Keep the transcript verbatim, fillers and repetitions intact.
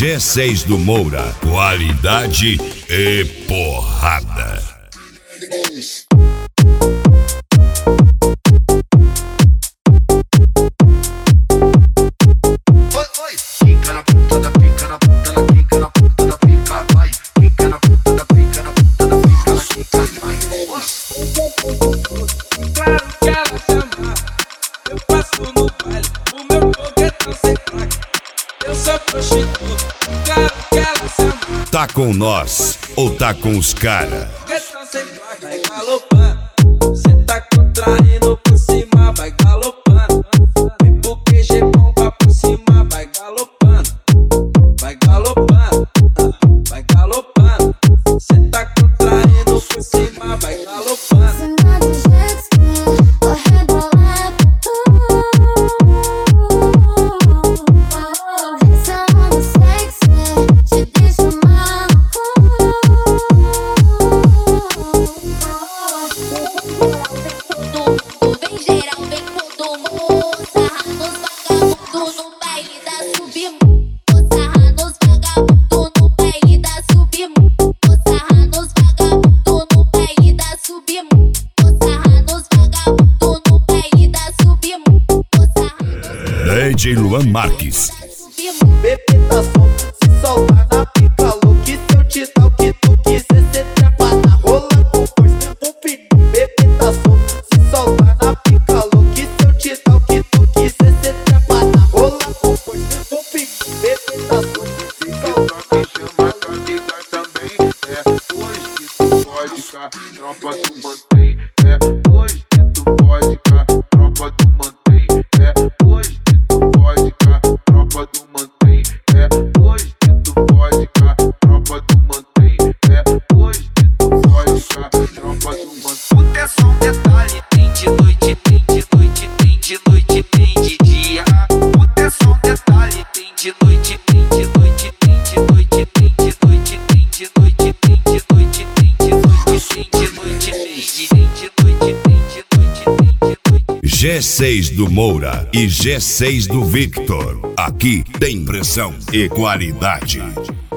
G seis do Moura, qualidade e porrada. Fica na ponta da pica, na ponta da pica, na ponta da pica, vai. Fica na ponta da pica, na ponta da pica, na pica, vai. Claro que ela chama, eu passo no baile, o meu foguetão sem placa. Eu sou prostituto, claro que ela chama. Tá com nós ou tá com os cara? Foguetão sem placa, vai galopando. Cê tá contraindo por cima, vai galopando. Vem pro Q G bomba por cima, vai galopando. Vai galopando, vai galopando. Cê tá contraindo por cima, vai galopando. D J Luan Marques. Bebê tá solto, se solta na pica louca. Se eu te dar o que tu quiser, cê trepa na rola com força. Um perigo. Bebê tá solto, se solta na pica louca. Se eu te dar o que tu quiser, cê trepa na rola com força. Um perigo. Bebê tá solto, se solta na Chama pra ligar também, é. Hoje que tu pode cá, tropa tu mantém, é. Hoje que tu pode cá, tropa tu mantém, é. Hoje que tu pode cá, tropa tu mantém, é. Hoje que tu pode cá, tropa tu mantém, é. Hoje que tu pode cá, tropa tu mantém. Puta é só um detalhe, tem de noite, tem de noite, tem de noite, tem de dia. Puta é só um detalhe, tem de noite, tem de noite, tem de noite, tem de noite, tem de noite, tem de noite, tem de noite, tem de noite, tem de tem de noite, tem de noite, tem de noite. G seis do Moura e G seis do Victor. Aqui tem pressão e qualidade.